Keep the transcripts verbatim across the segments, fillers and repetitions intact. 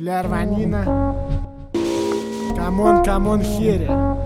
Бля, рванина. Камон, камон, херя.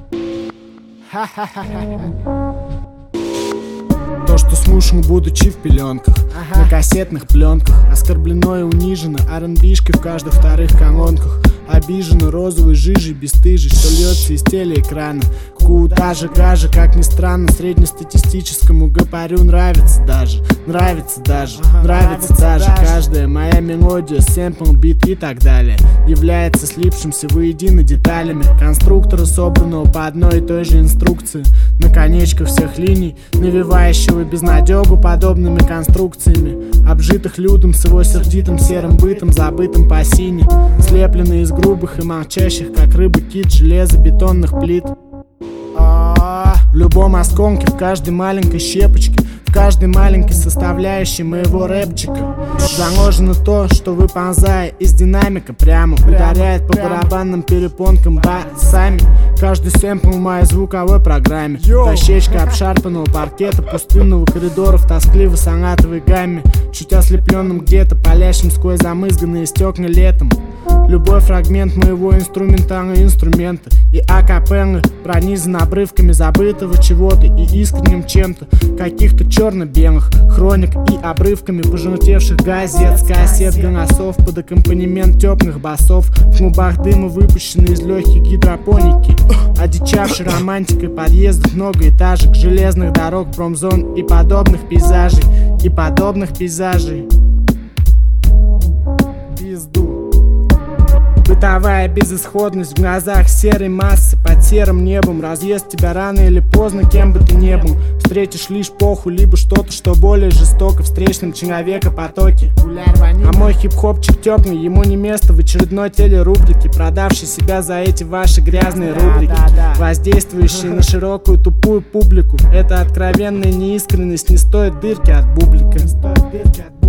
Ха-ха-ха-ха. То, что слушал, будучи в пеленках, ага. На кассетных пленках, оскорблено и унижено ар энд би-шкой в каждых вторых колонках. Обижена розовой жижей бесстыжей, что льется из телеэкрана. Куда же, гаже, как ни странно, среднестатистическому гопарю нравится даже, нравится даже, ага, нравится, нравится даже, даже каждая моя мелодия, сэмпл, бит и так далее является слипшимся воедино деталями конструктора, собранного по одной и той же инструкции, на конечках всех линий, навевающего безнадегу подобными конструкциями, обжитых людом с его сердитым серым бытом, забытым по сине, слепленный из грубых и молчащих, как рыба кит, железобетонных плит. В любом осколке, в каждой маленькой щепочке, в каждой маленькой составляющей моего рэпчика заложено то, что, выползая из динамика, прямо ударяет по барабанным перепонкам басами. Каждый сэмпл в моей звуковой программе, дощечка обшарпанного паркета, пустынного коридора в тоскливо-сонатовой гамме, чуть ослепленным где-то, палящим сквозь замызганные стекла летом. Любой фрагмент моего инструментального инструмента и акапеллы пронизан обрывками забытого чего-то и искренним чем-то, каких-то черно-белых хроник и обрывками пожелтевших газет с кассет голосов под аккомпанемент теплых басов, в клубах дыма, выпущенные из легких гидропоники, одичавшей романтикой подъездов, многоэтажек, железных дорог, промзон и подобных пейзажей, и подобных пейзажей. Пизду. Бытовая безысходность в глазах серой массы под серым небом разъест тебя рано или поздно, кем бы ты ни был. Встретишь лишь поху, либо что-то, что более жестоко встречном человека-потоке. А мой хип-хопчик теплый, ему не место в очередной телерубрике, продавший себя за эти ваши грязные рубрики, воздействующие на широкую тупую публику. Эта откровенная неискренность не стоит дырки от бублика.